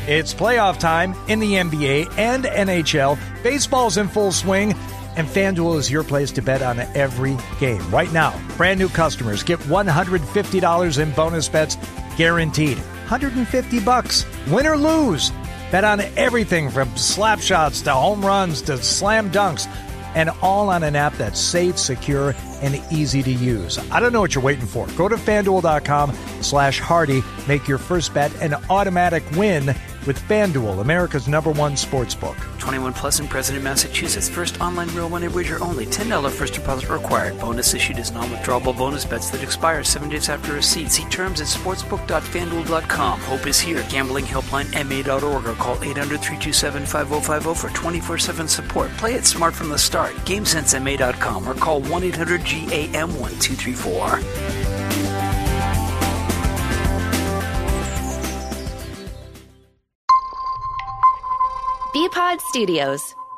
It's playoff time in the NBA and NHL. Baseball's in full swing, and FanDuel is your place to bet on every game. Right now, brand new customers get $150 in bonus bets guaranteed. $150, win or lose. Bet on everything from slap shots to home runs to slam dunks, and all on an app that's safe, secure, and easy to use. I don't know what you're waiting for. Go to FanDuel.com/Hardy. Make your first bet an automatic win with FanDuel, America's #1 sportsbook. 21 plus and present in Massachusetts. First online real money wager only. $10 first deposit required. Bonus issued as non-withdrawable bonus bets that expire 7 days after receipt. See terms at sportsbook.fanduel.com. Hope is here. Gambling helpline MA.org or call 800-327-5050 for 24/7 support. Play it smart from the start. GameSenseMA.com or call 1-800-GAM-1234. Bpod Studios.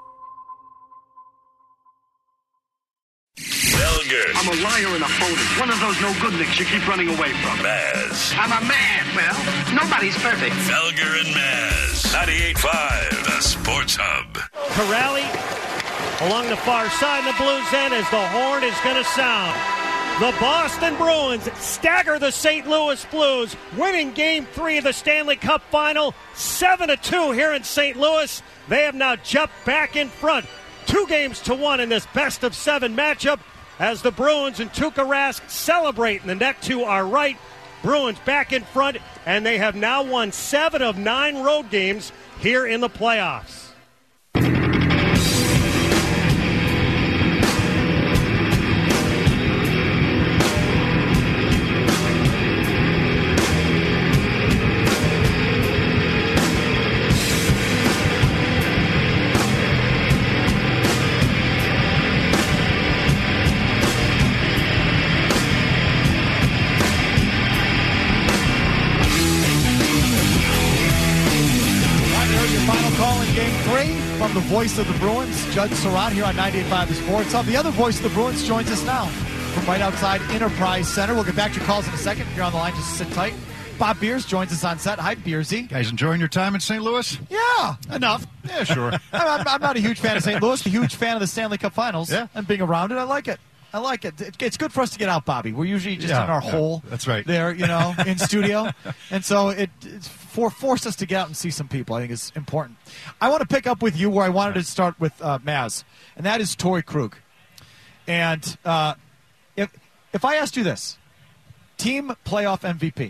Felger. I'm a liar and a phony. One of those no-good nicks you keep running away from. Maz. I'm a man. Well, nobody's perfect. Felger and Maz. 98.5, the Sports Hub. Corrali along the far side of the Blues end as the horn is going to sound. The Boston Bruins stagger the St. Louis Blues, winning Game 3 of the Stanley Cup Final, 7-2 here in St. Louis. They have now jumped back in front, 2-1 in this best-of-7 matchup, as the Bruins and Tuukka Rask celebrate in the neck to our right. Bruins back in front, and they have now won 7 of 9 road games here in the playoffs. From the voice of the Bruins, Judd Surratt here on 98.5 The Sports Hub. The other voice of the Bruins joins us now from right outside Enterprise Center. We'll get back to your calls in a second. If you're on the line, just sit tight. Bob Beers joins us on set. Hi, Beersy. Guys enjoying your time in St. Louis? Yeah, enough. Yeah, sure. I'm not a huge fan of St. Louis, a huge fan of the Stanley Cup Finals. Yeah. And being around it, I like it. It's good for us to get out, Bobby. We're usually just in our hole. That's right. There, in studio. And so it's forced us to get out and see some people. I think is important. I want to pick up with you where I wanted to start with Maz, and that is Torey Krug. And if I asked you this, team playoff MVP,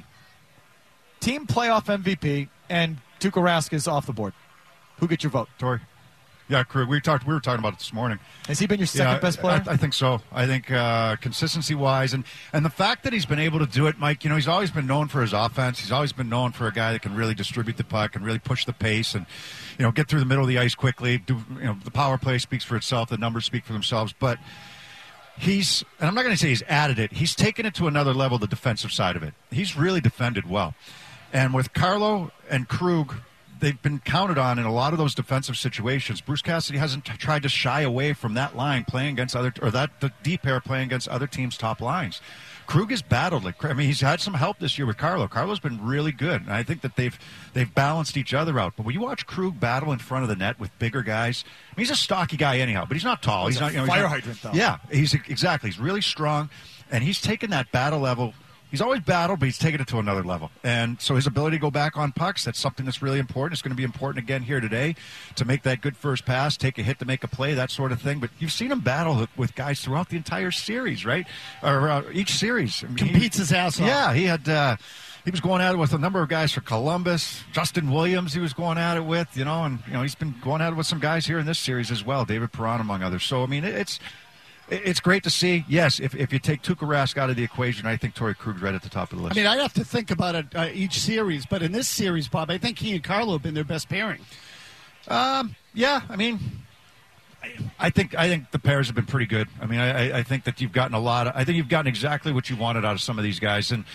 and Tuukka Rask is off the board, who gets your vote? Torey. Yeah, Krug. We were talking about it this morning. Has he been your second best player? I think so. I think consistency-wise, and the fact that he's been able to do it, Mike. He's always been known for his offense. He's always been known for a guy that can really distribute the puck and really push the pace and get through the middle of the ice quickly. The power play speaks for itself. The numbers speak for themselves. But and I'm not going to say he's added it. He's taken it to another level. The defensive side of it. He's really defended well, and with Carlo and Krug, they've been counted on in a lot of those defensive situations. Bruce Cassidy hasn't tried to shy away from that line playing against the deep pair playing against other teams' top lines. Krug has battled it. I mean, he's had some help this year with Carlo. Carlo's been really good, and I think that they've balanced each other out. But when you watch Krug battle in front of the net with bigger guys, he's a stocky guy anyhow, but he's not tall. He's not fire hydrant, though. Yeah, he's really strong, and he's taken that battle level. He's always battled, but he's taken it to another level. And so his ability to go back on pucks, that's something that's really important. It's going to be important again here today to make that good first pass, take a hit to make a play, that sort of thing. But you've seen him battle with guys throughout the entire series, right? Or each series. I mean, competes his ass off. Yeah, he was going at it with a number of guys for Columbus. Justin Williams he was going at it with, and he's been going at it with some guys here in this series as well, David Perron among others. So, I mean, it's great to see. Yes, if you take Tuukka Rask out of the equation, I think Torey Krug's right at the top of the list. I mean, I'd have to think about it each series, but in this series, Bob, I think he and Carlo have been their best pairing. Yeah, I mean, I think the pairs have been pretty good. I mean, I think that you've gotten I think you've gotten exactly what you wanted out of some of these guys, and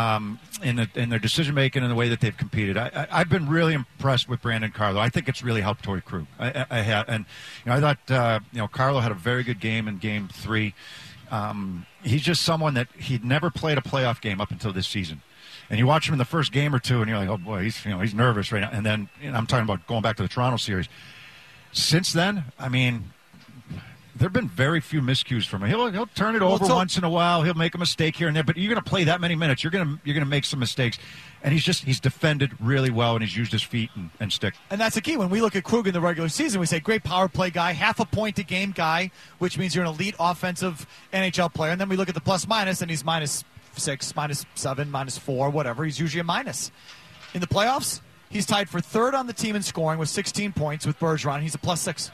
in their decision making and the way that they've competed. I've been really impressed with Brandon Carlo. I think it's really helped Torey Krug. I have, and I thought Carlo had a very good game in Game 3. He's just someone that he'd never played a playoff game up until this season. And you watch him in the first game or two, and you're like, oh boy, he's nervous right now. And then I'm talking about going back to the Toronto series. Since then, I mean, there have been very few miscues from him. He'll turn it over once in a while. He'll make a mistake here and there. But you're going to play that many minutes, you're going to make some mistakes. And he's defended really well, and he's used his feet and stick. And that's the key. When we look at Krug in the regular season, we say great power play guy, half a point a game guy, which means you're an elite offensive NHL player. And then we look at the plus-minus, and he's -6, -7, -4, whatever. He's usually a minus. In the playoffs, he's tied for third on the team in scoring with 16 points with Bergeron. He's a +6.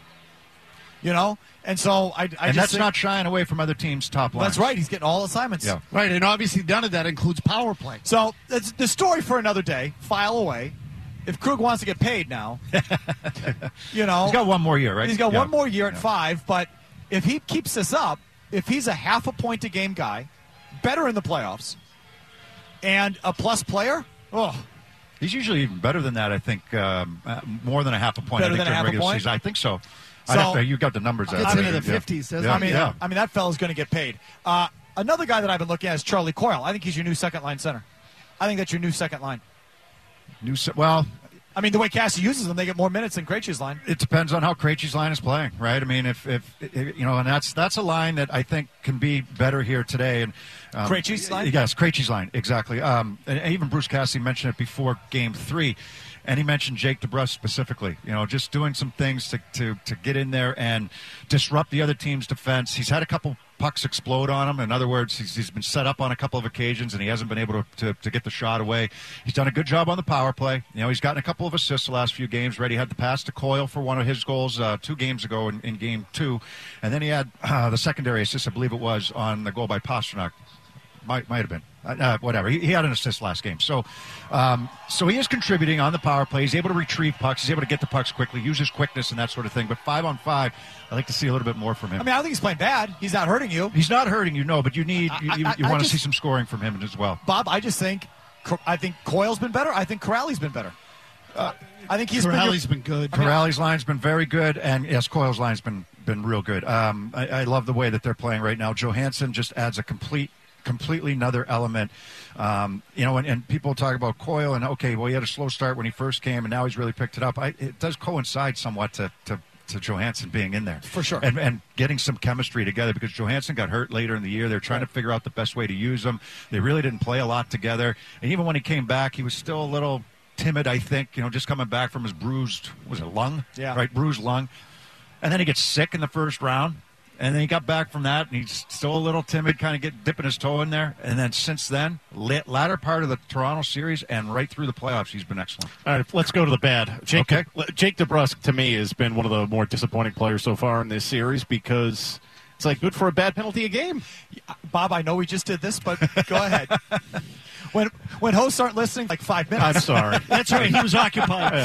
And so I and that's not shying away from other teams' top lines. That's right. He's getting all assignments. Yeah. Right, and obviously none of that includes power play. So that's the story for another day. File away. If Krug wants to get paid now, he's got one more year, right? He's got one more year at 5. But if he keeps this up, if he's a half a point a game guy, better in the playoffs, and a plus player, he's usually even better than that. I think more than a half a point. Better than a half a point? Season. I think so. So you got the numbers. Gets into the 50s, doesn't it? I mean, that fellow's going to get paid. Another guy that I've been looking at is Charlie Coyle. I think he's your new second-line center. I think that's your new second line. I mean, the way Cassie uses them, they get more minutes than Krejci's line. It depends on how Krejci's line is playing, right? I mean, if and that's a line that I think can be better here today. And Krejci's line? Yes, Krejci's line, exactly. And even Bruce Cassidy mentioned it before Game 3. And he mentioned Jake DeBrusk specifically, just doing some things to get in there and disrupt the other team's defense. He's had a couple pucks explode on him. In other words, he's been set up on a couple of occasions, and he hasn't been able to get the shot away. He's done a good job on the power play. He's gotten a couple of assists the last few games. He had the pass to Coyle for one of his goals 2 games ago in Game 2. And then he had the secondary assist, I believe it was, on the goal by Pastrnak. Might have been. Whatever. He had an assist last game. So he is contributing on the power play. He's able to retrieve pucks. He's able to get the pucks quickly, use his quickness and that sort of thing. But 5-on-5, I'd like to see a little bit more from him. I mean, I don't think he's playing bad. He's not hurting you. He's not hurting you, no, but you want to see some scoring from him as well. Bob, I think Coyle's been better. I think Corrali's been better. I think Corrali's been good. Corrali's line's been very good, and yes, Coyle's line's been real good. I love the way that they're playing right now. Johansson just adds a completely another element. And people talk about Coyle and he had a slow start when he first came and now he's really picked it up. It does coincide somewhat to Johansson being in there. For sure. And getting some chemistry together because Johansson got hurt later in the year. They're trying to figure out the best way to use him. They really didn't play a lot together. And even when he came back, he was still a little timid, I think, just coming back from his bruised lung? Yeah. Right, bruised lung. And then he gets sick in the first round. And then he got back from that, and he's still a little timid, kind of dipping his toe in there. And then since then, latter part of the Toronto series and right through the playoffs, he's been excellent. All right, let's go to the bad. Jake DeBrusk, to me, has been one of the more disappointing players so far in this series because it's like good for a bad penalty a game. Bob, I know we just did this, but go ahead. When hosts aren't listening, 5 minutes. I'm sorry. That's right. He was occupied.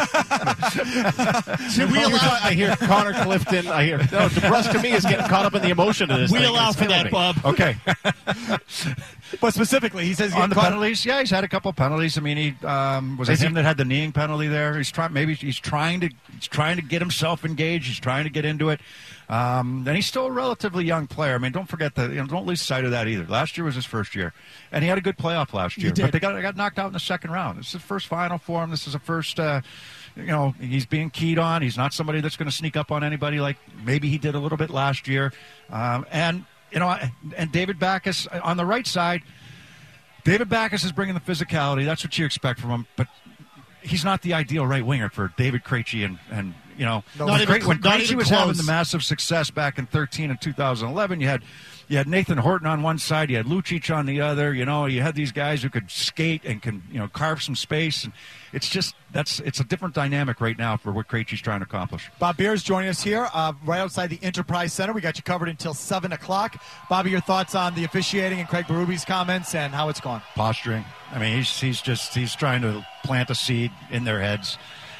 I hear Connor Clifton. DeBrusk to me is getting caught up in the emotion of this. We allow for that, Bob. Okay. But specifically, he says on the penalties. Yeah, he's had a couple of penalties. I mean, he was it him that had the kneeing penalty there. He's trying to get himself engaged. He's trying to get into it. And he's still a relatively young player. I mean, don't forget that. Don't lose sight of that either. Last year was his first year, and he had a good playoff last year. But they got knocked out in the second round. This is the first final for him. This is the first. He's being keyed on. He's not somebody that's going to sneak up on anybody like maybe he did a little bit last year. And David Backes on the right side. David Backes is bringing the physicality. That's what you expect from him. But he's not the ideal right winger for David Krejci and when Krejci was having the massive success back in 2013 and 2011, you had Nathan Horton on one side, you had Lucic on the other. You had these guys who could skate and can carve some space, and it's a different dynamic right now for what Krejci's trying to accomplish. Bob Beers joining us here right outside the Enterprise Center. We got you covered until 7 o'clock. Bobby, your thoughts on the officiating and Craig Berube's comments and how it's gone? Posturing. I mean, he's trying to plant a seed in their heads.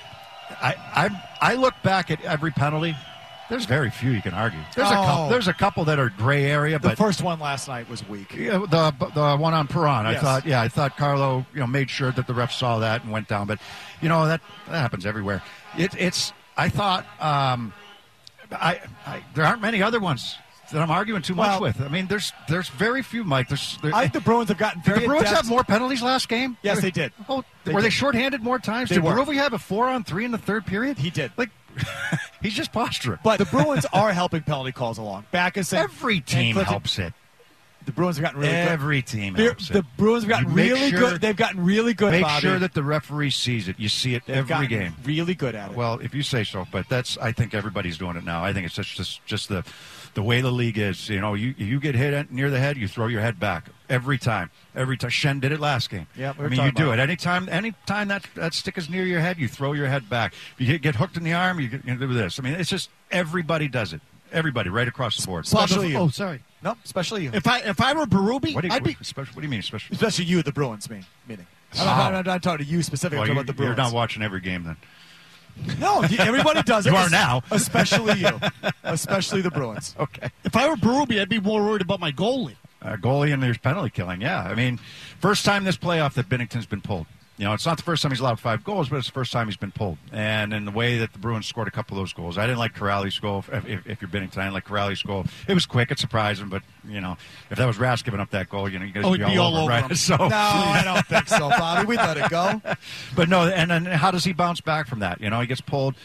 I look back at every penalty. There's very few you can argue. There's a couple that are gray area. The first one last night was weak. Yeah, the one on Perron. Yes. I thought Carlo made sure that the ref saw that and went down. But that happens everywhere. I thought there aren't many other ones that I'm arguing too much with. I mean, there's very few, Mike. I think the Bruins have gotten very Did the Bruins adept. have more penalties last game? Yes, they did. Oh, were they shorthanded more times? Did Berube have a 4-on-3 in the third period? He did. Like, he's just posturing. But the Bruins are helping penalty calls along. Every team helps it. The Bruins have gotten really good. Every team helps it. The Bruins have gotten really good. They've gotten really good, Make Bobby. sure that the referee sees it. You see it every game. Really good at it. Well, if you say so, but I think everybody's doing it now. I think it's just the way the league is. You know, you get hit near the head, you throw your head back every time. Shen did it last game. Yeah, you do it anytime that stick is near your head, you throw your head back. If you get hooked in the arm, you do this. I mean, it's just everybody does it. Everybody, right across the board. Especially you. Oh, sorry. No, especially you. If I were Berube, What do I'd you mean, especially? Especially you, the Bruins, meaning. I'm not talking to you specifically. I'm talking about the Bruins. You're not watching every game then. No, everybody does it. You are now. Especially you. Especially the Bruins. Okay. If I were Berube, I'd be more worried about my goalie. Goalie and there's penalty killing, yeah. I mean, first time this playoff that Binnington's been pulled. You know, it's not the first time he's allowed 5 goals, but it's the first time he's been pulled. And in the way that the Bruins scored a couple of those goals, I didn't like Corrali's goal. If you're Binnington, I didn't like Corrali's goal. It was quick, it surprised him, but, you know, if that was Rask giving up that goal, you guys would be all over right? Him. So, no, I don't think so, Bobby. We'd let it go. But no, and then how does he bounce back from that? You know, he gets pulled.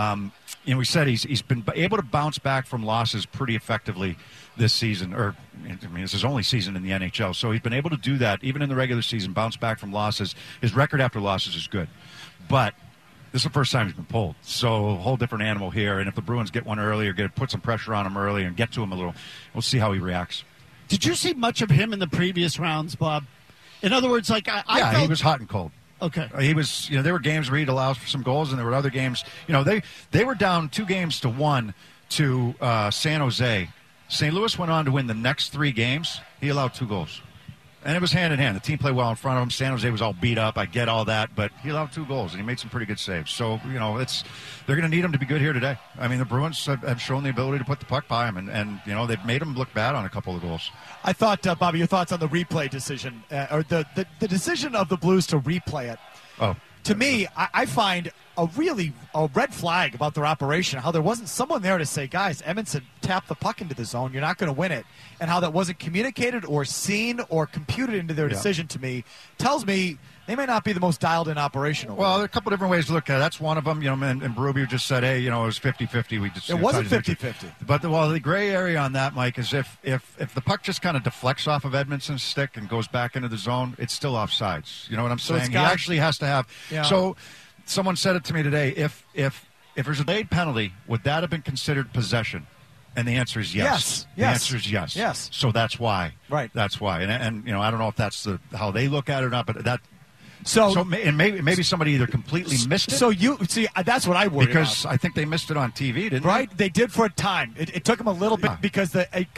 We said he's been able to bounce back from losses pretty effectively this season, or I mean, it's his only season in the NHL, so he's been able to do that even in the regular season, bounce back from losses. His record after losses is good, but this is the first time he's been pulled, so a whole different animal here. And if the Bruins get one early or put some pressure on him early and get to him a little, we'll see how he reacts. Did you see much of him in the previous rounds, Bob? In other words, like I felt... he was hot and cold. Okay. He was, there were games where he'd allow for some goals, and there were other games, they were down 2-1 to San Jose. St. Louis went on to win the next 3 games. He allowed 2 goals. And it was hand in hand. The team played well in front of him. San Jose was all beat up. I get all that. But he allowed 2 goals, and he made some pretty good saves. So, they're going to need him to be good here today. I mean, the Bruins have shown the ability to put the puck by him, and they've made him look bad on a couple of goals. I thought, Bobby, your thoughts on the replay decision, or the decision of the Blues to replay it. Oh. To me, I find a red flag about their operation, how there wasn't someone there to say, guys, Edmondson tapped the puck into the zone, you're not going to win it, and how that wasn't communicated or seen or computed into their decision, to me, tells me they may not be the most dialed-in operation. Well, there are a couple different ways to look at it. That's one of them. and Berube just said, hey, it was 50-50. It wasn't 50-50. But the gray area on that, Mike, is if the puck just kind of deflects off of Edmondson's stick and goes back into the zone, it's still offsides. You know what I'm saying? He actually has to have. Yeah. So someone said it to me today. If there's a delayed penalty, would that have been considered possession? And the answer is yes. The answer is yes. Yes. So that's why. Right. That's why. And I don't know if that's how they look at it or not, but that. So maybe somebody either completely missed it. So you see, that's what I worry because about. I think they missed it on TV, didn't they? Right, they did for a time. It took them a little bit because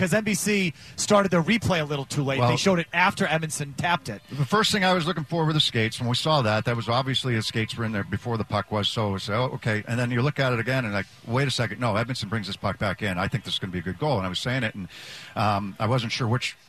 NBC started their replay a little too late. They showed it after Edmondson tapped it. The first thing I was looking for were the skates. When we saw that was obviously the skates were in there before the puck was. So I said, oh, okay. And then you look at it again and wait a second. No, Edmondson brings this puck back in. I think this is going to be a good goal. And I was saying it, and I wasn't sure which.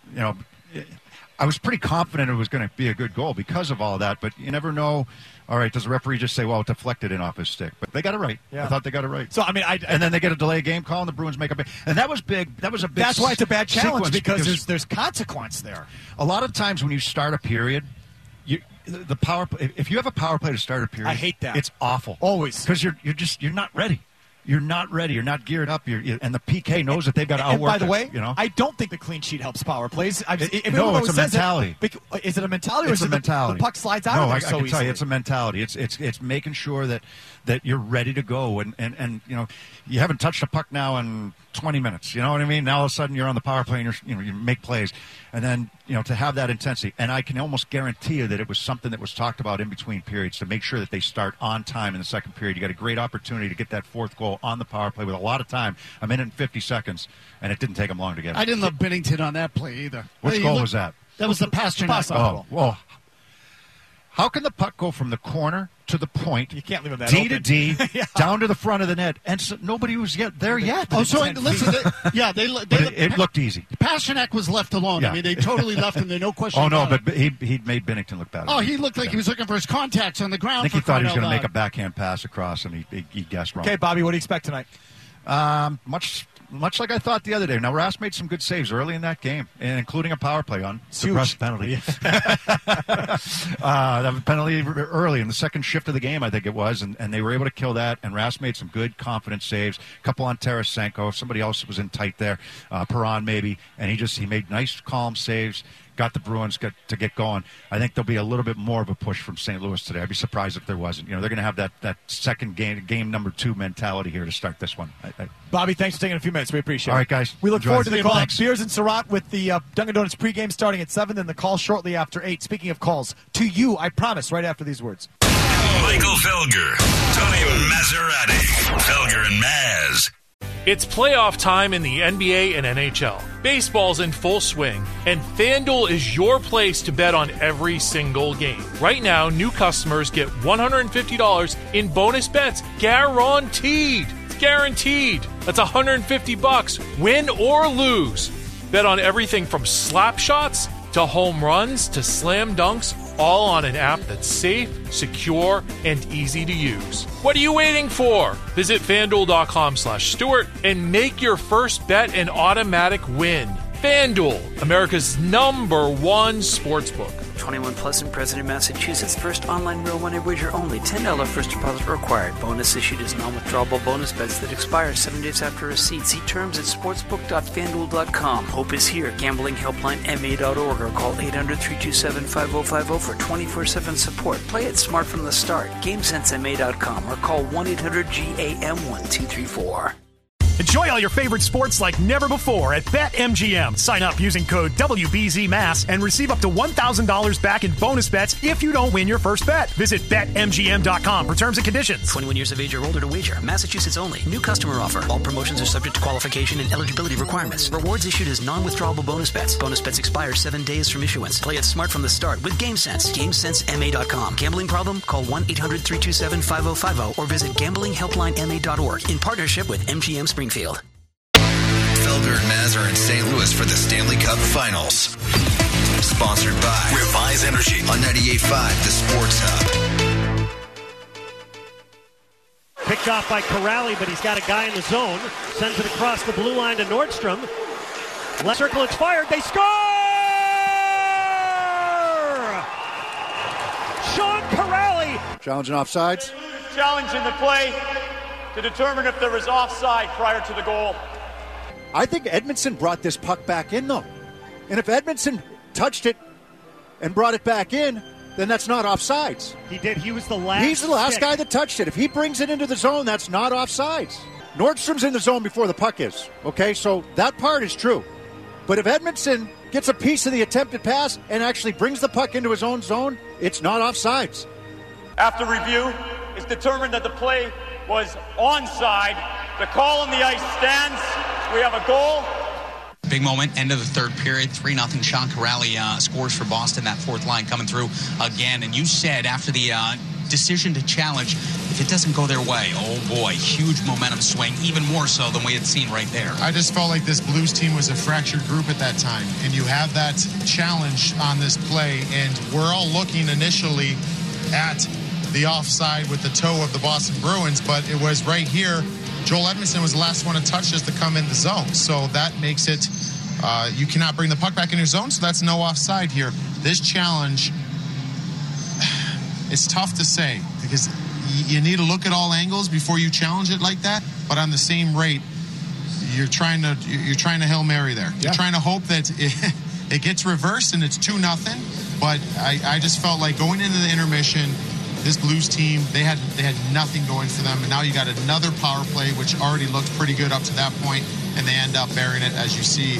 I was pretty confident it was going to be a good goal because of all that, but you never know. All right, does the referee just say, well, it deflected in off his stick? But they got it right. Yeah. I thought they got it right. So, I mean, and then they get a delay game call, and the Bruins make a big. And that was big. That was a big. That's why it's a bad challenge because there's consequence there. A lot of times when you start a period, the power. If you have a power play to start a period, I hate that. It's awful. Always because you're not ready. You're not ready. You're not geared up. And the PK knows that they've got to outwork. And by the way, I don't think the clean sheet helps power plays. It's a mentality. Is it a mentality? It's a mentality. The puck slides out of there so easily? I can tell you, it's a mentality. It's making sure that you're ready to go. And you haven't touched a puck now in 20 minutes. You know what I mean? Now all of a sudden you're on the power play and you make plays. And then, to have that intensity. And I can almost guarantee you that it was something that was talked about in between periods to make sure that they start on time in the second period. You got a great opportunity to get that fourth goal on the power play with a lot of time, a minute and 50 seconds, and it didn't take them long to get it. I didn't love Binnington on that play either. Which goal was that? That was the Pastrnak goal. Well, how can the puck go from the corner to the point, you can't leave him that D open. to D, down to the front of the net, and so nobody was there yet? Oh, so listen, it looked easy. Pastrnak was left alone. Yeah. I mean, they totally left him there, no question. Oh no, about but he made Binnington look bad. Oh, he looked like he was looking for his contacts on the ground. I think he thought he was going to make a backhand pass across, and he guessed wrong. Okay, Bobby, what do you expect tonight? Much much like I thought the other day. Now, Rask made some good saves early in that game, and including a power play on the Brust penalty. That penalty early in the second shift of the game, I think it was, and they were able to kill that, and Rask made some good, confident saves. A couple on Tarasenko. Somebody else was in tight there, Perron maybe, and he made nice, calm saves. Got the Bruins to get going. I think there'll be a little bit more of a push from St. Louis today. I'd be surprised if there wasn't. They're going to have that second game number 2 mentality here to start this one. Bobby, thanks for taking a few minutes. We appreciate it. All right, guys. We look Enjoy. forward to the call. Thanks. Beers and Surratt with the Dunkin' Donuts pregame starting at 7, then the call shortly after 8. Speaking of calls, to you, I promise, right after these words. Michael Felger, Tony Maserati, Felger and Maz. It's playoff time in the NBA and NHL. Baseball's in full swing, and FanDuel is your place to bet on every single game. Right now, new customers get $150 in bonus bets guaranteed. It's guaranteed. That's $150, win or lose. Bet on everything from slap shots to home runs to slam dunks, all on an app that's safe, secure, and easy to use. What are you waiting for? Visit FanDuel.com/Stewart and make your first bet an automatic win. FanDuel, America's #1 sportsbook. 21 plus and present in Massachusetts. First online real money wager only. $10 first deposit required. Bonus issued as non-withdrawable bonus bets that expire 7 days after receipt. See terms at sportsbook.fanduel.com. Hope is here. Gambling helpline MA.org or call 800-327-5050 for 24/7 support. Play it smart from the start. GameSenseMA.com or call 1-800-GAM-1234. Enjoy all your favorite sports like never before at BetMGM. Sign up using code WBZMass and receive up to $1,000 back in bonus bets if you don't win your first bet. Visit BetMGM.com for terms and conditions. 21 years of age or older to wager. Massachusetts only. New customer offer. All promotions are subject to qualification and eligibility requirements. Rewards issued as non-withdrawable bonus bets. Bonus bets expire 7 days from issuance. Play it smart from the start with GameSense. GameSenseMA.com. Gambling problem? Call 1-800-327-5050 or visit gamblinghelplinema.org in partnership with MGM Springfield. Felger and Maz are in St. Louis for the Stanley Cup Finals. Sponsored by Revise Energy on 98.5 The Sports Hub. Picked off by Corrali, but he's got a guy in the zone. Sends it across the blue line to Nordstrom. Left circle, it's fired. They score! Sean Corrali. Challenging offsides. Challenging the play to determine if there was offside prior to the goal. I think Edmondson brought this puck back in, though. And if Edmondson touched it and brought it back in, then that's not offsides. He did. He was the last. He's the last guy that touched it. If he brings it into the zone, that's not offsides. Nordstrom's in the zone before the puck is. Okay, so that part is true. But if Edmondson gets a piece of the attempted pass and actually brings the puck into his own zone, it's not offsides. After review, it's determined that the play was onside. The call on the ice stands. We have a goal. Big moment, end of the third period, 3-0. Sean Corrali scores for Boston. That fourth line coming through again. And you said after the decision to challenge, if it doesn't go their way, oh boy, huge momentum swing, even more so than we had seen right there. I just felt like this Blues team was a fractured group at that time. And you have that challenge on this play, and we're all looking initially at the offside with the toe of the Boston Bruins, but it was right here. Joel Edmondson was the last one to touch us to come in the zone. So that makes it, you cannot bring the puck back in your zone, so that's no offside here. This challenge, it's tough to say because you need to look at all angles before you challenge it like that, but on the same rate, you're trying to Hail Mary there. You're trying to hope that it gets reversed and it's 2-0, but I just felt like going into the intermission, this Blues team, they had nothing going for them, and now you got another power play, which already looked pretty good up to that point, and they end up burying it, as you see.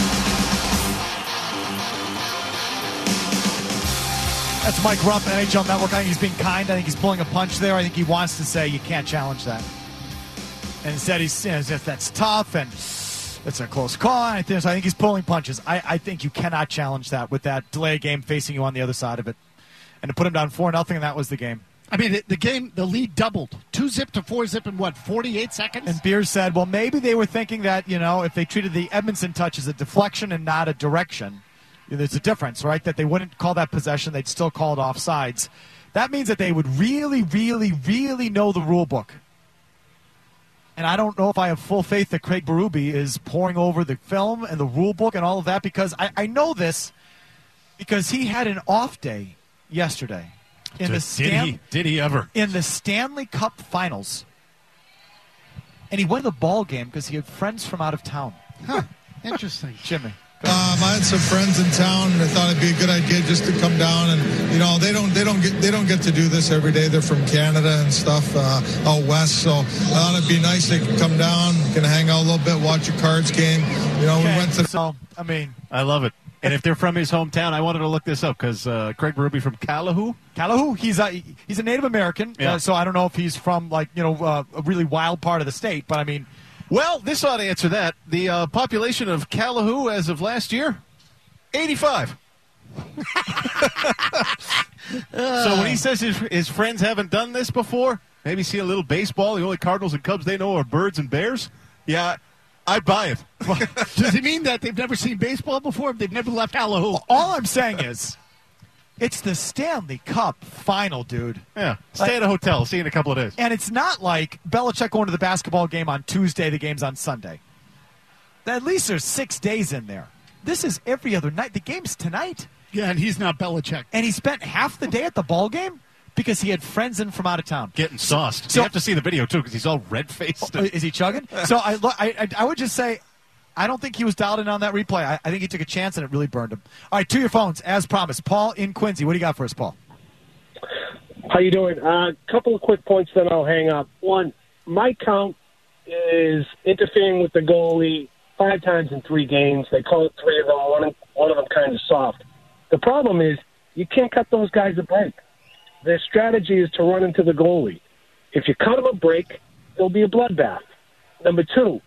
That's Mike Rupp, NHL Network. I think he's being kind. I think he's pulling a punch there. I think he wants to say you can't challenge that. And instead he's as if that's tough and it's a close call. I think he's pulling punches. I think you cannot challenge that with that delay game facing you on the other side of it. And to put him down 4-0, and that was the game. I mean, the lead doubled. 2-zip to 4-zip in, 48 seconds? And Beers said, well, maybe they were thinking that, if they treated the Edmondson touch as a deflection and not a direction, there's a difference, right? That they wouldn't call that possession. They'd still call it offsides. That means that they would really, really, really know the rule book. And I don't know if I have full faith that Craig Berube is pouring over the film and the rule book and all of that, because I know this because he had an off day yesterday. Did he ever? In the Stanley Cup Finals. And he went to the ball game because he had friends from out of town. Huh. Interesting. Jimmy. I had some friends in town, and I thought it'd be a good idea just to come down. And they don't get to do this every day. They're from Canada and stuff out west, so I thought it'd be nice they could come down, can hang out a little bit, watch a Cards game. We went to. So I love it. And if they're from his hometown, I wanted to look this up because Craig Berube from Calahoo. He's a Native American, so I don't know if he's from a really wild part of the state, but I mean. Well, this ought to answer that. The population of Calahoo as of last year, 85. So when he says his friends haven't done this before, maybe see a little baseball, the only Cardinals and Cubs they know are birds and bears, yeah, I'd buy it. Does he mean that they've never seen baseball before? They've never left Calahoo? All I'm saying is, it's the Stanley Cup final, dude. Yeah, stay at a hotel. See you in a couple of days. And it's not like Belichick going to the basketball game on Tuesday, the game's on Sunday. At least there's 6 days in there. This is every other night. The game's tonight. Yeah, and he's not Belichick. And he spent half the day at the ball game because he had friends in from out of town. Getting sauced. So you have to see the video, too, because he's all red-faced. Is he chugging? So I would just say, I don't think he was dialed in on that replay. I think he took a chance, and it really burned him. All right, to your phones, as promised. Paul in Quincy. What do you got for us, Paul? How you doing? Couple of quick points, then I'll hang up. One, Mike Count is interfering with the goalie 5 times in 3 games. They call it 3 of them, one of them kind of soft. The problem is you can't cut those guys a break. Their strategy is to run into the goalie. If you cut them a break, there'll be a bloodbath. Number 2,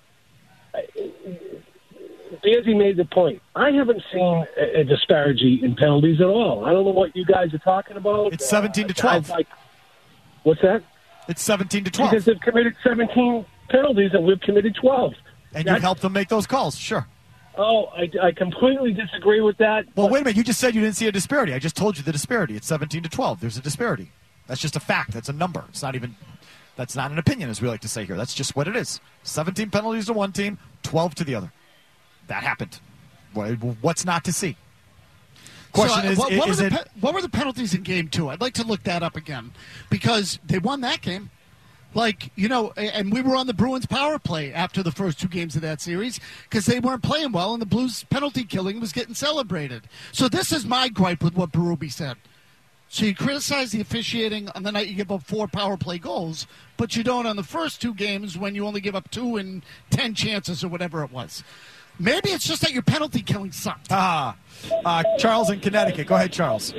Bearsy made the point. I haven't seen a disparity in penalties at all. I don't know what you guys are talking about. It's 17-12. What's that? It's 17-12. Because they've committed 17 penalties and we've committed 12. And you've helped them make those calls, sure. Oh, I completely disagree with that. Well, wait a minute. You just said you didn't see a disparity. I just told you the disparity. It's 17-12. There's a disparity. That's just a fact. That's a number. It's not even... That's not an opinion, as we like to say here. That's just what it is. 17 penalties to one team, 12 to the other. That happened. What's not to see? Question what were the penalties in Game 2? I'd like to look that up again because they won that game. And we were on the Bruins power play after the first 2 games of that series because they weren't playing well and the Blues penalty killing was getting celebrated. So this is my gripe with what Berube said. So you criticize the officiating on the night you give up 4 power play goals, but you don't on the first 2 games when you only give up 2 in 10 chances or whatever it was. Maybe it's just that your penalty killing sucked. Charles in Connecticut. Go ahead, Charles.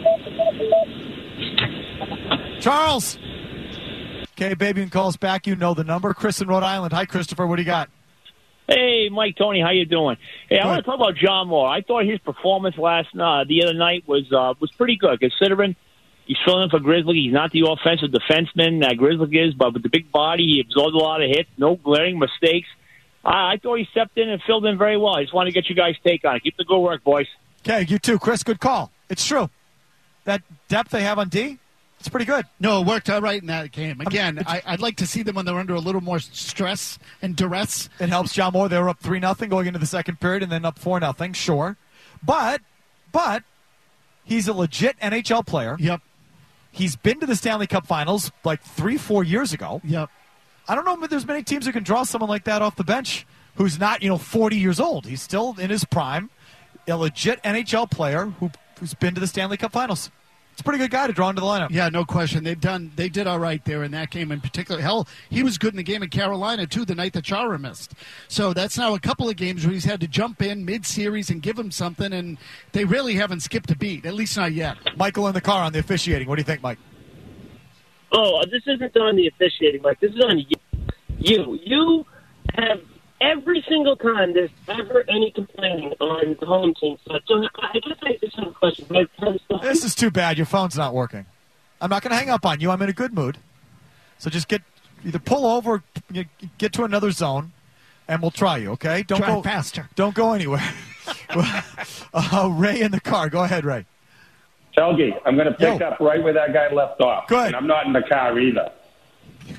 Charles! Okay, baby, and call us back. You know the number. Chris in Rhode Island. Hi, Christopher. What do you got? Hey, Mike, Tony, how you doing? Hey, I want to talk about John Moore. I thought his performance the other night was pretty good, considering he's filling in for Grizzly. He's not the offensive defenseman that Grizzly is, but with the big body, he absorbed a lot of hits, no glaring mistakes. I thought he stepped in and filled in very well. I just want to get you guys' take on it. Keep the good work, boys. Okay, you too. Chris, good call. It's true. That depth they have on D, it's pretty good. No, it worked out right in that game. Again, I'd like to see them when they're under a little more stress and duress. It helps John Moore. They were up 3-0 going into the second period and then up 4-0, sure. But he's a legit NHL player. Yep. He's been to the Stanley Cup Finals like 3-4 years ago. Yep. I don't know if there's many teams who can draw someone like that off the bench who's not, 40 years old. He's still in his prime, a legit NHL player who's been to the Stanley Cup Finals. It's a pretty good guy to draw into the lineup. Yeah, no question. They did all right there in that game in particular. Hell, he was good in the game in Carolina, too, the night that Chara missed. So that's now a couple of games where he's had to jump in mid-series and give him something, and they really haven't skipped a beat, at least not yet. Michael in the car on the officiating. What do you think, Mike? Oh, this isn't on the officiating, Mike. This is on you. You have every single time there's ever any complaining on the home team. So I guess I just have a question. This is too bad. Your phone's not working. I'm not going to hang up on you. I'm in a good mood. So just either pull over, get to another zone, and we'll try you, okay? Don't go faster. Don't go anywhere. Ray in the car. Go ahead, Ray. Helgi, I'm going to pick up right where that guy left off. Good. And I'm not in the car either.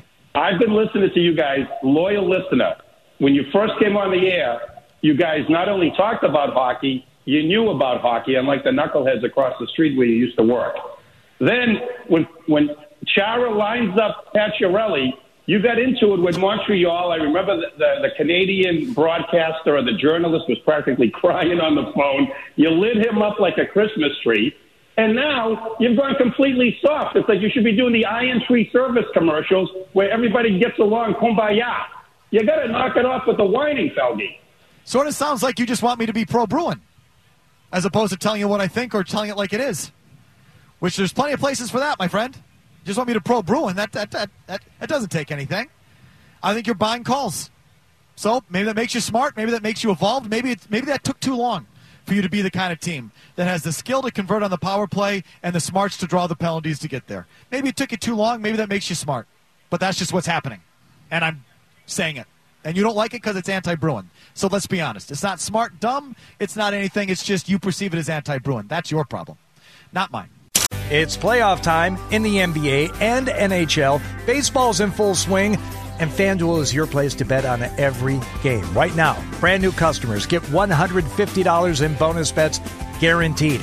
I've been listening to you guys, loyal listener. When you first came on the air, you guys not only talked about hockey, you knew about hockey, unlike the knuckleheads across the street where you used to work. Then when Chara lines up Pacioretty, you got into it with Montreal. I remember the Canadian broadcaster or the journalist was practically crying on the phone. You lit him up like a Christmas tree. And now you've gone completely soft. It's like you should be doing the Iron Tree Service commercials where everybody gets along, kumbaya. You got to knock it off with the whining, Felge. Sort of sounds like you just want me to be pro-Bruin, as opposed to telling you what I think or telling it like it is. Which there's plenty of places for that, my friend. You just want me to pro-Bruin. That doesn't take anything. I think you're buying calls. So maybe that makes you smart. Maybe that makes you evolved. Maybe that took too long for you to be the kind of team that has the skill to convert on the power play and the smarts to draw the penalties to get there. Maybe it took you too long. Maybe that makes you smart. But that's just what's happening. And I'm saying it. And you don't like it because it's anti-Bruin. So let's be honest. It's not smart, dumb. It's not anything. It's just you perceive it as anti-Bruin. That's your problem, not mine. It's playoff time in the NBA and NHL. Baseball's in full swing, and FanDuel is your place to bet on every game. Right now, brand new customers get $150 in bonus bets guaranteed.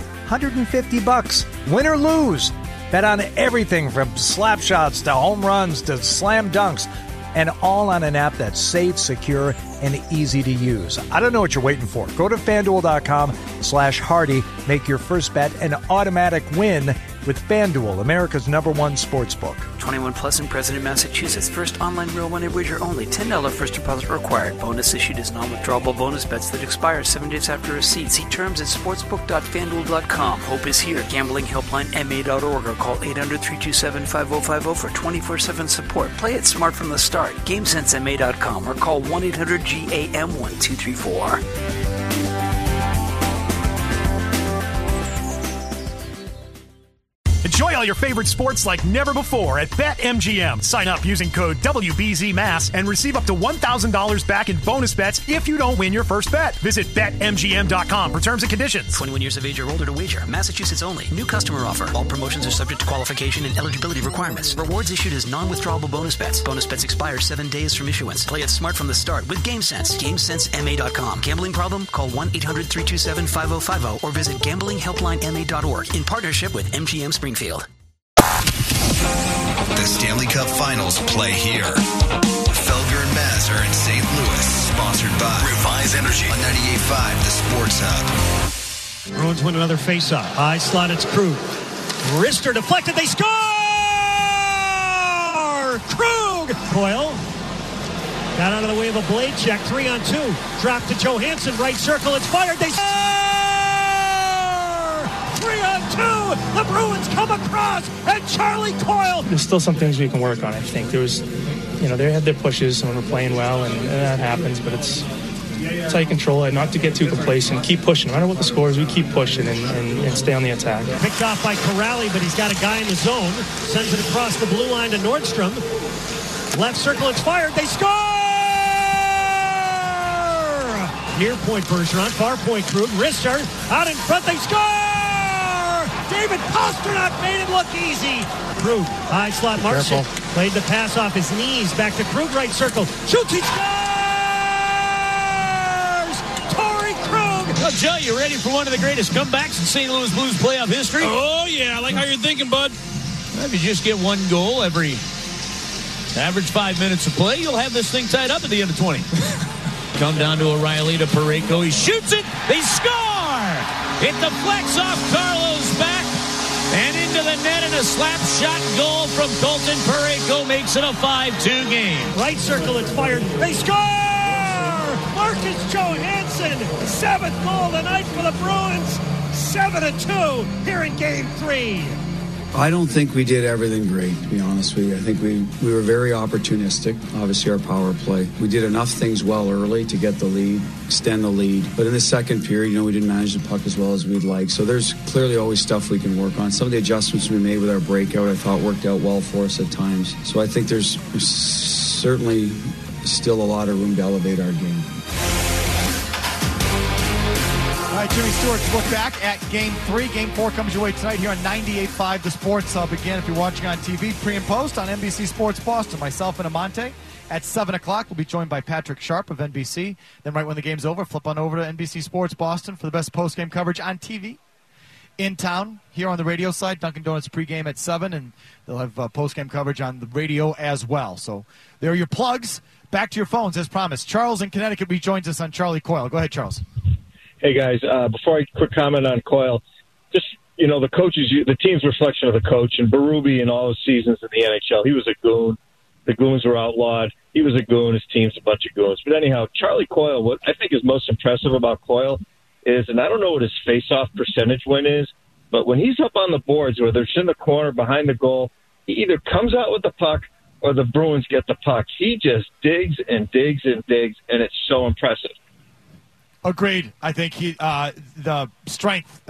$150, win or lose. Bet on everything from slap shots to home runs to slam dunks, and all on an app that's safe, secure, and easy to use. I don't know what you're waiting for. Go to FanDuel.com/Hardy. Make your first bet an automatic win with FanDuel, America's #1 sportsbook. 21 plus in President, Massachusetts. First online real money wager only. $10 first deposit required. Bonus issued as non-withdrawable bonus bets that expire 7 days after receipt. See terms at sportsbook.fanduel.com. Hope is here. Gambling helpline MA.org or call 800-327-5050 for 24/7 support. Play it smart from the start. GameSenseMA.com or call 1-800-GAM-1234. Enjoy all your favorite sports like never before at BetMGM. Sign up using code WBZMass and receive up to $1,000 back in bonus bets if you don't win your first bet. Visit BetMGM.com for terms and conditions. 21 years of age or older to wager. Massachusetts only. New customer offer. All promotions are subject to qualification and eligibility requirements. Rewards issued as non-withdrawable bonus bets. Bonus bets expire 7 days from issuance. Play it smart from the start with GameSense. GameSenseMA.com. Gambling problem? Call 1-800-327-5050 or visit gamblinghelplinema.org in partnership with MGM Springfield. The Stanley Cup Finals play here. Felger and Mazur in St. Louis. Sponsored by Revise Energy on 98.5 The Sports Hub. Bruins win another faceoff. High slot, it's Krug. Wrister deflected, they score! Krug! Coyle got out of the way of a blade check, 3-on-2. Drop to Johansson, right circle, it's fired, they score! 3-on-2! The Bruins come across, and Charlie Coyle. There's still some things we can work on, I think. There was, they had their pushes when we're playing well, and that happens, but it's how you control it, not to get too complacent. Keep pushing. No matter what the score is, we keep pushing and stay on the attack. Picked off by Corrali, but he's got a guy in the zone. Sends it across the blue line to Nordstrom. Left circle, it's fired. They score! Near point Bergeron, far point Krug. Wrister out in front, they score! David Pastrnak made it look easy. Krug, high slot, Marchand played the pass off his knees. Back to Krug, right circle. Shoots, he scores! Torrey Krug! Well, Joe, you ready for one of the greatest comebacks in St. Louis Blues playoff history? Oh, yeah. I like how you're thinking, bud. Well, if you just get one goal every average 5 minutes of play, you'll have this thing tied up at the end of 20. Come down to O'Reilly to Parayko. He shoots it. They score! It deflects off Carlo's back and into the net, and a slap shot goal from Colton Parayko makes it a 5-2 game. Right circle, it's fired. They score! Marcus Johansson, 7th goal of the night for the Bruins. 7-2 here in Game 3. I don't think we did everything great, to be honest with you. I think we were very opportunistic, obviously our power play. We did enough things well early to get the lead, extend the lead. But in the second period, we didn't manage the puck as well as we'd like. So there's clearly always stuff we can work on. Some of the adjustments we made with our breakout, I thought worked out well for us at times. So I think there's certainly still a lot of room to elevate our game. right, Jimmy Stewart's look back at Game 3. Game 4 comes your way tonight here on 98.5 The Sports Hub. Again, if you're watching on TV, pre and post on NBC Sports Boston. Myself and Amante at 7 o'clock. We'll be joined by Patrick Sharp of NBC. Then right when the game's over, flip on over to NBC Sports Boston for the best post-game coverage on TV. In town, here on the radio side, Dunkin' Donuts pregame at 7, and they'll have post-game coverage on the radio as well. So there are your plugs. Back to your phones, as promised. Charles in Connecticut rejoins us on Charlie Coyle. Go ahead, Charles. Hey, guys. Before I quick comment on Coyle, just, the coaches, the team's reflection of the coach, and Berube in all his seasons in the NHL, he was a goon. The goons were outlawed. He was a goon. His team's a bunch of goons. But anyhow, Charlie Coyle, what I think is most impressive about Coyle is, and I don't know what his face-off percentage win is, but when he's up on the boards, whether it's in the corner, behind the goal, he either comes out with the puck or the Bruins get the puck. He just digs and digs and digs, and it's so impressive. Agreed. I think the strength,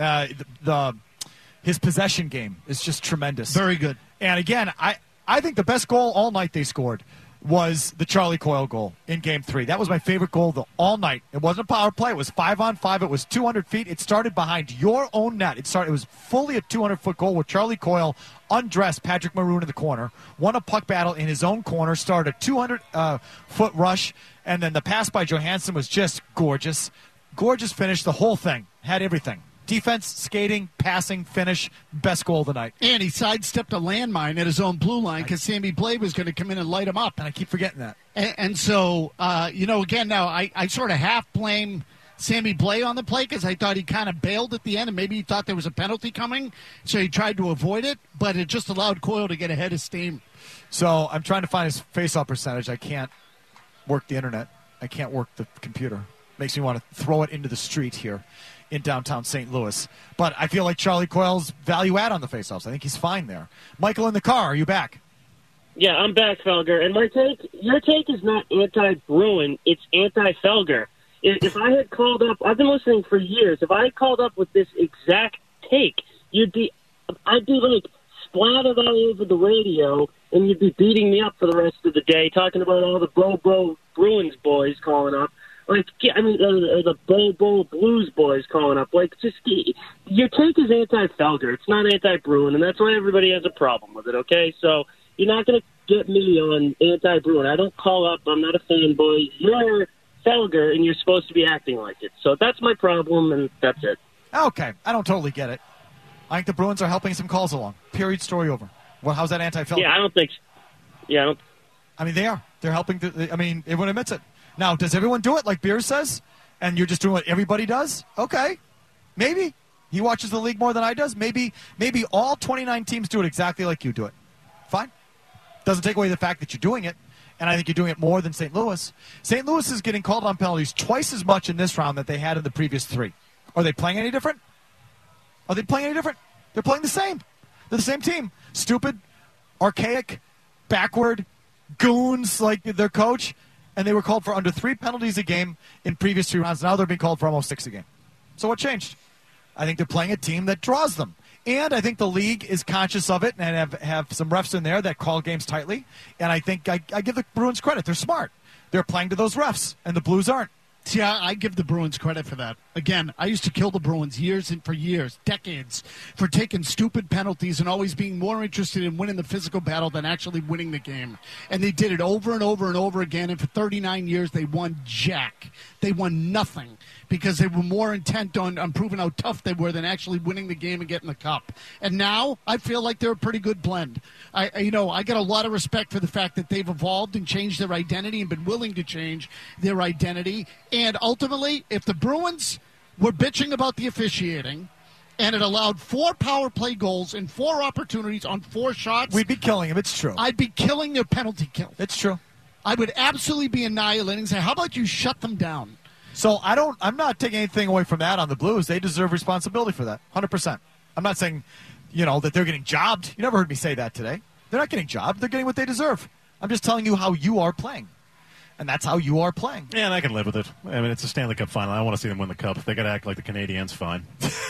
his possession game is just tremendous. Very good. And again, I think the best goal all night they scored was the Charlie Coyle goal in Game 3. That was my favorite goal all night. It wasn't a power play. It was 5-on-5. It was 200 feet. It started behind your own net. It was fully a 200-foot goal where Charlie Coyle undressed Patrick Maroon in the corner, won a puck battle in his own corner, started a 200-foot rush, and then the pass by Johansson was just gorgeous. Gorgeous finish, the whole thing. Had everything. Defense, skating, passing, finish, best goal of the night. And he sidestepped a landmine at his own blue line because Sammy Blais was going to come in and light him up. And I keep forgetting that. And so, again, now I sort of half blame Sammy Blais on the play because I thought he kind of bailed at the end and maybe he thought there was a penalty coming, so he tried to avoid it, but it just allowed Coyle to get ahead of steam. So I'm trying to find his face-off percentage. I can't work the internet. I can't work the computer. Makes me want to throw it into the street here in downtown St. Louis. But I feel like Charlie Coyle's value add on the faceoffs. I think he's fine there. Michael in the car, are you back? Yeah, I'm back, Felger. And your take is not anti-Bruin, it's anti-Felger. If I had called up, I've been listening for years, if I had called up with this exact take, I'd be like splattered all over the radio, and you'd be beating me up for the rest of the day, talking about all the Bro Bruins boys calling up. The Bo Blues boys calling up. Your take is anti-Felger. It's not anti-Bruin, and that's why everybody has a problem with it, okay? So you're not going to get me on anti-Bruin. I don't call up. I'm not a fanboy. You're Felger, and you're supposed to be acting like it. So that's my problem, and that's it. Okay. I don't totally get it. I think the Bruins are helping some calls along. Period. Story over. Well, how's that anti-Felger? Yeah, I don't think so. Yeah, they are. They're helping. Everyone admits it. Now, does everyone do it like Beers says? And you're just doing what everybody does? Okay. Maybe. He watches the league more than I does. Maybe all 29 teams do it exactly like you do it. Fine. Doesn't take away the fact that you're doing it. And I think you're doing it more than St. Louis. St. Louis is getting called on penalties twice as much in this round that they had in the previous 3. Are they playing any different? They're playing the same. They're the same team. Stupid, archaic, backward, goons like their coach. And they were called for under 3 penalties a game in previous 3 rounds. Now they're being called for almost 6 a game. So what changed? I think they're playing a team that draws them. And I think the league is conscious of it and have some refs in there that call games tightly. And I think I give the Bruins credit. They're smart. They're playing to those refs, and the Blues aren't. See, I give the Bruins credit for that. Again, I used to kill the Bruins years, decades, for taking stupid penalties and always being more interested in winning the physical battle than actually winning the game. And they did it over and over and over again, and for 39 years they won jack. They won nothing because they were more intent on proving how tough they were than actually winning the game and getting the cup. And now I feel like they're a pretty good blend. I got a lot of respect for the fact that they've evolved and changed their identity and been willing to change their identity. And ultimately, if the Bruins were bitching about the officiating and it allowed 4 power play goals and 4 opportunities on 4 shots, we'd be killing them. It's true. I'd be killing their penalty kill. It's true. I would absolutely be annihilating and say, how about you shut them down? So I'm not taking anything away from that on the Blues. They deserve responsibility for that, 100%. I'm not saying, that they're getting jobbed. You never heard me say that today. They're not getting jobbed. They're getting what they deserve. I'm just telling you how you are playing. And that's how you are playing. Yeah, and I can live with it. It's a Stanley Cup final. I want to see them win the Cup. If they got to act like the Canadiens, fine.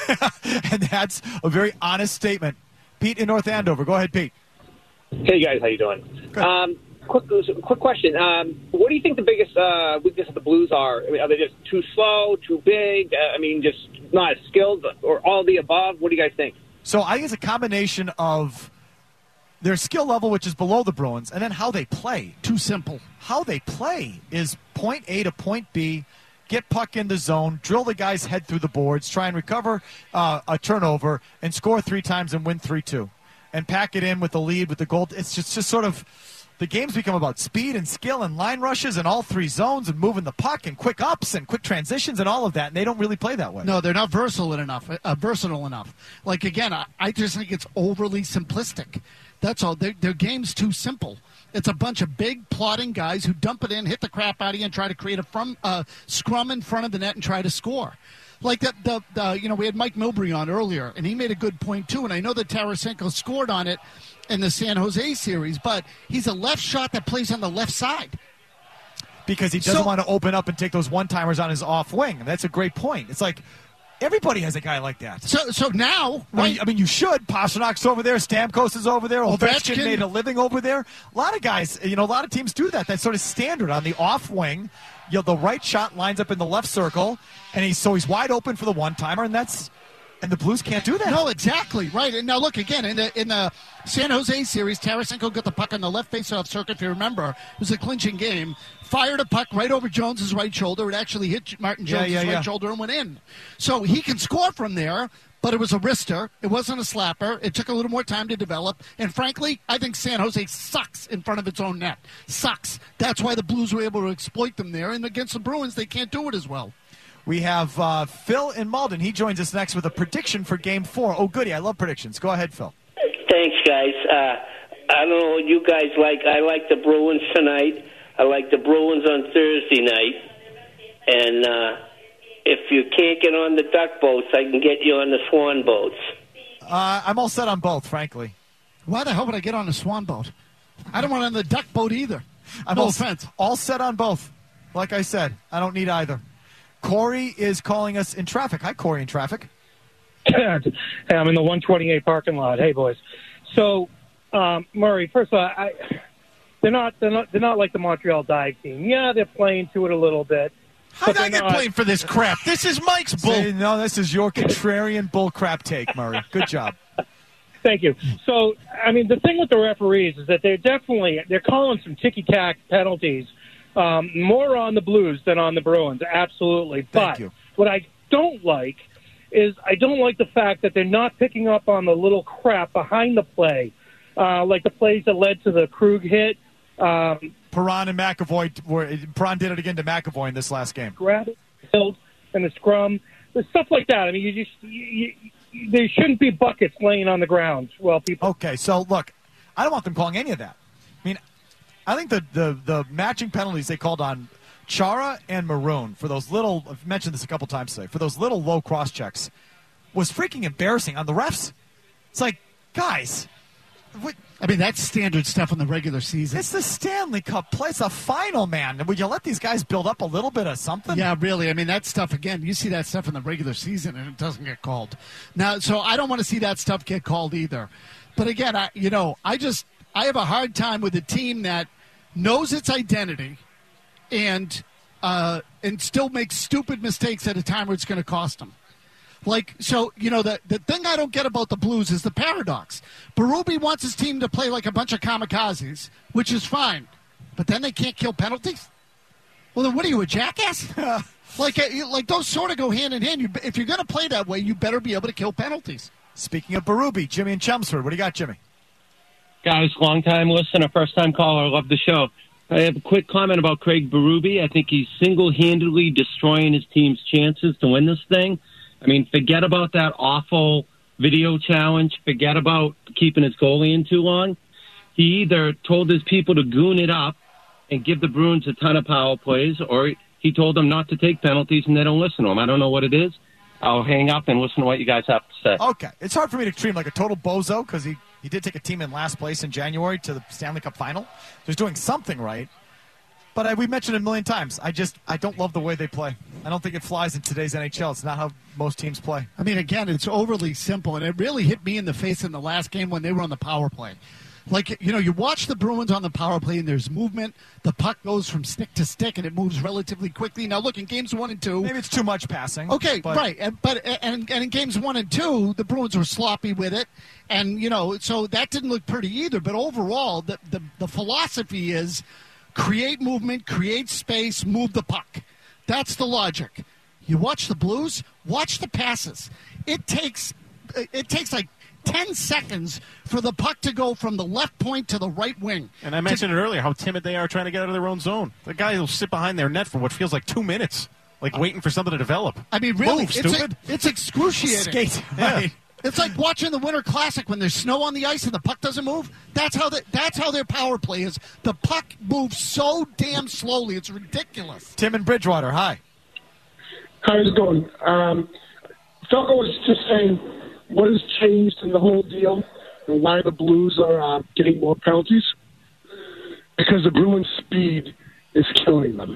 And that's a very honest statement. Pete in North Andover. Go ahead, Pete. Hey, guys. How you doing? quick question. What do you think the biggest weakness of the Blues are? I mean, are they just too slow, too big? Just not as skilled, or all of the above? What do you guys think? So I think it's a combination of their skill level, which is below the Bruins, and then how they play. Too simple. How they play is point A to point B, get puck in the zone, drill the guy's head through the boards, try and recover a turnover, and score 3 times and win 3-2. And pack it in with the lead, with the goal. It's just sort of the games become about speed and skill and line rushes and all 3 zones and moving the puck and quick ups and quick transitions and all of that, and they don't really play that way. No, they're not versatile enough. Like, again, I just think it's overly simplistic. That's all. Their game's too simple. It's a bunch of big, plodding guys who dump it in, hit the crap out of you, and try to create a scrum in front of the net and try to score. Like we had Mike Milbury on earlier, and he made a good point too. And I know that Tarasenko scored on it in the San Jose series, but he's a left shot that plays on the left side because he doesn't want to open up and take those one-timers on his off wing. That's a great point. It's like everybody has a guy like that. So now, right? I mean, you should. Pasternak's over there. Stamkos is over there. Ovechkin made a living over there. A lot of guys, a lot of teams do that. That's sort of standard on the off wing. The right shot lines up in the left circle, and he's wide open for the one-timer, and the Blues can't do that. No, exactly right. And now look again in the San Jose series, Tarasenko got the puck on the left face-off circuit. If you remember, it was a clinching game. Fired a puck right over Jones's right shoulder. It actually hit Martin Jones's right shoulder and went in. So he can score from there. But it was a wrister. It wasn't a slapper. It took a little more time to develop. And frankly, I think San Jose sucks in front of its own net. Sucks. That's why the Blues were able to exploit them there. And against the Bruins, they can't do it as well. We have Phil in Malden. He joins us next with a prediction for Game 4. Oh, goody. I love predictions. Go ahead, Phil. Thanks, guys. I don't know what you guys like. I like the Bruins tonight. I like the Bruins on Thursday night. And if you can't get on the duck boats, I can get you on the swan boats. I'm all set on both, frankly. Why the hell would I get on the swan boat? I don't want on the duck boat either. No offense. All set on both. Like I said, I don't need either. Corey is calling us in traffic. Hi, Corey, in traffic. Hey, I'm in the 128 parking lot. Hey, boys. So, Murray, first of all, they're not like the Montreal Dive team. Yeah, they're playing to it a little bit. How did I get blamed for this crap? This is Mike's bull. No, this is your contrarian bull crap take, Murray. Good job. Thank you. So, the thing with the referees is that they're calling some ticky-tack penalties, more on the Blues than on the Bruins, absolutely. But what I don't like is I don't like the fact that they're not picking up on the little crap behind the play, like the plays that led to the Krug hit. Perron and McAvoy, Perron did it again to McAvoy in this last game. Grab it, and the scrum, there's stuff like that. There shouldn't be buckets laying on the ground. Okay, so look, I don't want them calling any of that. I think the matching penalties they called on Chara and Maroon for those little, I've mentioned this a couple times today, for those little low cross checks was freaking embarrassing on the refs. It's like, guys. That's standard stuff in the regular season. It's the Stanley Cup play. It's a final, man. Would you let these guys build up a little bit of something? Yeah, really. That stuff, again, you see that stuff in the regular season, and it doesn't get called. Now, so I don't want to see that stuff get called either. But again, I have a hard time with a team that knows its identity and still makes stupid mistakes at a time where it's going to cost them. The thing I don't get about the Blues is the paradox. Berube wants his team to play like a bunch of kamikazes, which is fine. But then they can't kill penalties? Well, then what are you, a jackass? like those sort of go hand in hand. If you're going to play that way, you better be able to kill penalties. Speaking of Berube, Jimmy in Chelmsford. What do you got, Jimmy? Guys, long-time listener, first-time caller. Love the show. I have a quick comment about Craig Berube. I think he's single-handedly destroying his team's chances to win this thing. Forget about that awful video challenge. Forget about keeping his goalie in too long. He either told his people to goon it up and give the Bruins a ton of power plays, or he told them not to take penalties and they don't listen to him. I don't know what it is. I'll hang up and listen to what you guys have to say. Okay. It's hard for me to treat him like a total bozo because he did take a team in last place in January to the Stanley Cup final. So he's doing something right. But we mentioned it a million times. I don't love the way they play. I don't think it flies in today's NHL. It's not how most teams play. Again, it's overly simple, and it really hit me in the face in the last game when they were on the power play. Like, you watch the Bruins on the power play, and there's movement. The puck goes from stick to stick, and it moves relatively quickly. Now, look, in games 1 and 2... Maybe it's too much passing. Okay, but... right. And in games 1 and 2, the Bruins were sloppy with it. And, so that didn't look pretty either. But overall, the philosophy is create movement, create space, move the puck. That's the logic. You watch the Blues, watch the passes. It takes like 10 seconds for the puck to go from the left point to the right wing. And I mentioned it earlier, how timid they are trying to get out of their own zone. The guy will sit behind their net for what feels like 2 minutes, like waiting for something to develop. I mean, really, Move, stupid. It's excruciating. Skate. Yeah. Right. It's like watching the Winter Classic when there's snow on the ice and the puck doesn't move. That's how their power play is. The puck moves so damn slowly. It's ridiculous. Tim in Bridgewater, hi. How's it going? Falco was just saying what has changed in the whole deal and why the Blues are getting more penalties. Because the Bruins' speed is killing them.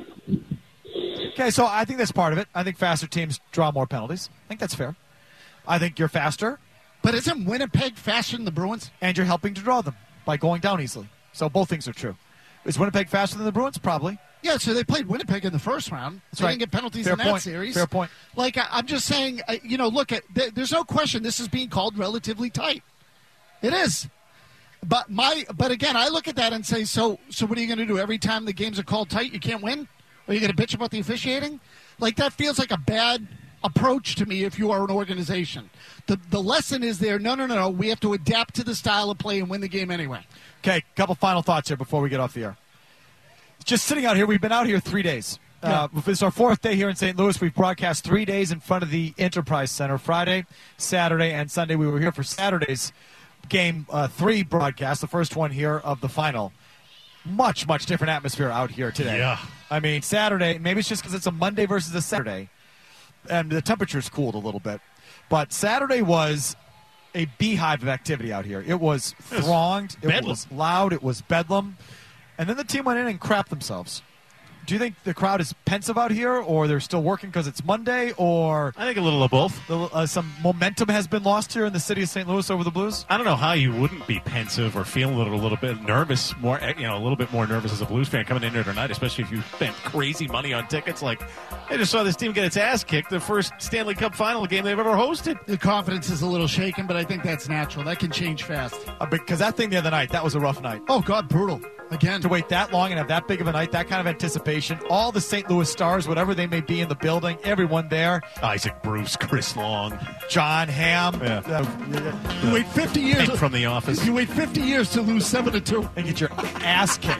Okay, so I think that's part of it. I think faster teams draw more penalties. I think that's fair. I think you're faster. But isn't Winnipeg faster than the Bruins? And you're helping to draw them by going down easily. So both things are true. Is Winnipeg faster than the Bruins? Probably. Yeah, so they played Winnipeg in the first round. That's They right. didn't get penalties Fair in that point. series. Fair point. Like, I'm just saying, look, there's no question this is being called relatively tight. It is. But again, I look at that and say, so what are you going to do? Every time the games are called tight, you can't win? Or are you going to bitch about the officiating? Like, that feels like a bad approach to me if you are an organization. The lesson is there, no, we have to adapt to the style of play and win the game anyway. Okay, couple final thoughts here before we get off the air. Just sitting out here, we've been out here 3 days. It's our fourth day here in St. Louis. We've broadcast 3 days in front of the Enterprise Center. Friday, Saturday, and Sunday. We were here for Saturday's Game 3 broadcast, the first one here of the final. Much, much different atmosphere out here today. Yeah. I mean, Saturday, maybe it's just because it's a Monday versus a Saturday, and the temperature's cooled a little bit. But Saturday was a beehive of activity out here. It was thronged. It was loud. It was bedlam. And then the team went in and crapped themselves. Do you think the crowd is pensive out here, or they're still working because it's Monday, or... I think a little of both. Some momentum has been lost here in the city of St. Louis over the Blues? I don't know how you wouldn't be pensive or feeling a little bit nervous, a little bit more nervous as a Blues fan coming in here tonight, especially if you spent crazy money on tickets. Like, I just saw this team get its ass kicked the first Stanley Cup final game they've ever hosted. The confidence is a little shaken, but I think that's natural. That can change fast. Because that thing the other night, that was a rough night. Oh, God, brutal. Again. To wait that long and have that big of a night, that kind of anticipation. All the St. Louis stars, whatever they may be in the building, everyone there. Isaac Bruce, Chris Long. John Hamm. Yeah. You wait 50 years. Hank from The Office. You wait 50 years to lose 7-2. And get your ass kicked.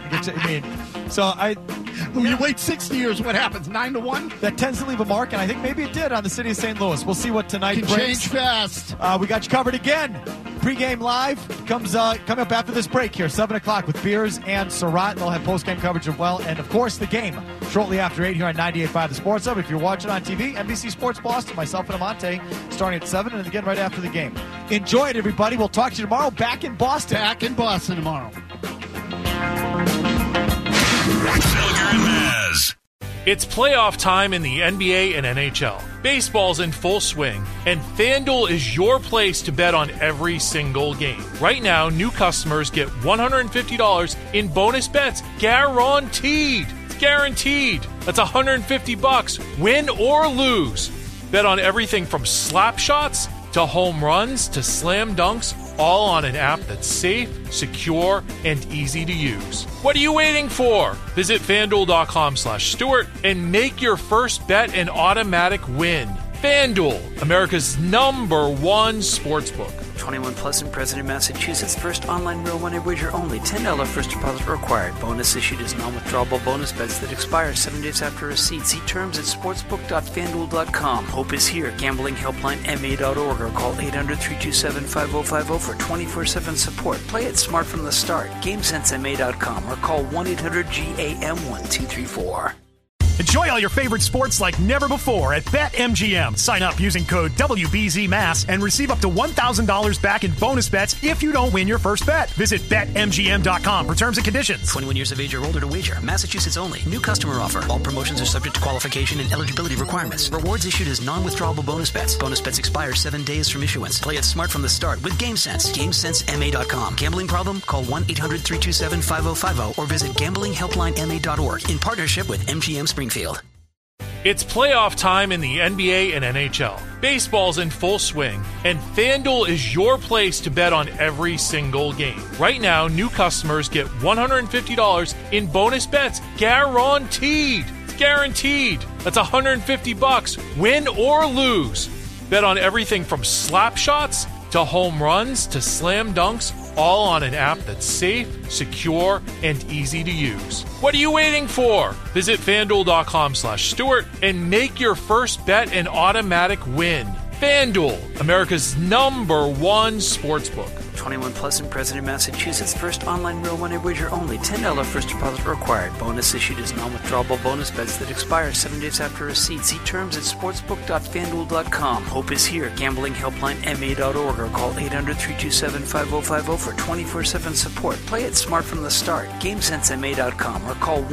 When you wait 60 years, what happens? 9-1? That tends to leave a mark, and I think maybe it did on the city of St. Louis. We'll see what tonight Can brings. Change fast. We got you covered again. Pre-game live comes coming up after this break here, 7 o'clock with Beers and Surratt. They'll have post-game coverage as well. And, of course, the game shortly after 8 here on 98.5 The Sports Hub. If you're watching on TV, NBC Sports Boston, myself and Amante, starting at 7 and again right after the game. Enjoy it, everybody. We'll talk to you tomorrow back in Boston. Back in Boston tomorrow. Felger and Maz. It's playoff time in the NBA and NHL. Baseball's in full swing, and FanDuel is your place to bet on every single game. Right now, new customers get $150 in bonus bets guaranteed. It's guaranteed. That's $150, win or lose. Bet on everything from slap shots to home runs to slam dunks, all on an app that's safe, secure, and easy to use. What are you waiting for? Visit FanDuel.com/Stewart and make your first bet an automatic win. FanDuel, America's #1 sportsbook. 21 plus and present in Massachusetts. First online real money wager only. $10 first deposit required. Bonus issued as non-withdrawable bonus bets that expire 7 days after receipt. See terms at sportsbook.fanduel.com. Hope is here. Gambling helpline MA.org or call 800-327-5050 for 24/7 support. Play it smart from the start. GameSenseMA.com or call 1-800-GAM-1234. Enjoy all your favorite sports like never before at BetMGM. Sign up using code WBZMass and receive up to $1,000 back in bonus bets if you don't win your first bet. Visit BetMGM.com for terms and conditions. 21 years of age or older to wager. Massachusetts only. New customer offer. All promotions are subject to qualification and eligibility requirements. Rewards issued as non-withdrawable bonus bets. Bonus bets expire 7 days from issuance. Play it smart from the start with GameSense. GameSenseMA.com. Gambling problem? Call 1-800-327-5050 or visit gamblinghelplinema.org in partnership with MGM Springfield. It's playoff time in the NBA and NHL. Baseball's in full swing, and FanDuel is your place to bet on every single game. Right now, new customers get $150 in bonus bets guaranteed. It's guaranteed. That's $150, win or lose. Bet on everything from slap shots to home runs to slam dunks, all on an app that's safe, secure, and easy to use. What are you waiting for? Visit FanDuel.com/Stewart and make your first bet an automatic win. FanDuel, America's #1 sportsbook. 21 plus and present in Massachusetts. First online real money wager only. $10 first deposit required. Bonus issued as non-withdrawable bonus bets that expire 7 days after receipt. See terms at sportsbook.fanduel.com. Hope is here. GamblingHelplineMA.org or call 800-327-5050 for 24/7 support. Play it smart from the start. GameSenseMA.com or call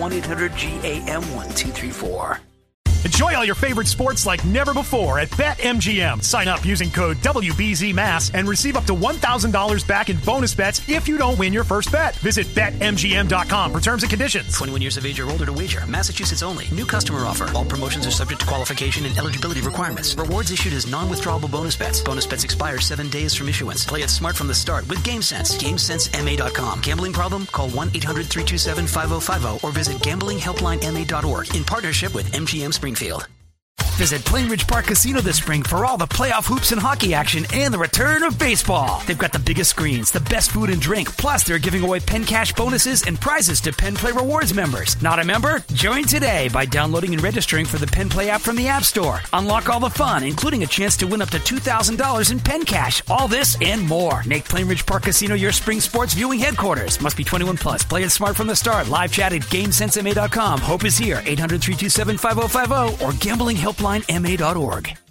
1-800-GAM-1234. Enjoy all your favorite sports like never before at BetMGM. Sign up using code WBZMass and receive up to $1,000 back in bonus bets if you don't win your first bet. Visit BetMGM.com for terms and conditions. 21 years of age or older to wager. Massachusetts only. New customer offer. All promotions are subject to qualification and eligibility requirements. Rewards issued as non-withdrawable bonus bets. Bonus bets expire 7 days from issuance. Play it smart from the start with GameSense. GameSenseMA.com. Gambling problem? Call 1-800-327-5050 or visit gamblinghelplinema.org in partnership with MGM Springfield. Visit Plainridge Park Casino this spring for all the playoff hoops and hockey action and the return of baseball. They've got the biggest screens, the best food and drink, plus they're giving away Penn Cash bonuses and prizes to Penn Play Rewards members. Not a member? Join today by downloading and registering for the Penn Play app from the App Store. Unlock all the fun, including a chance to win up to $2,000 in Penn Cash. All this and more. Make Plainridge Park Casino your spring sports viewing headquarters. Must be 21 plus. Play it smart from the start. Live chat at GameSenseMA.com. Hope is here. 800-327-5050 or gamblinghelplinema.org.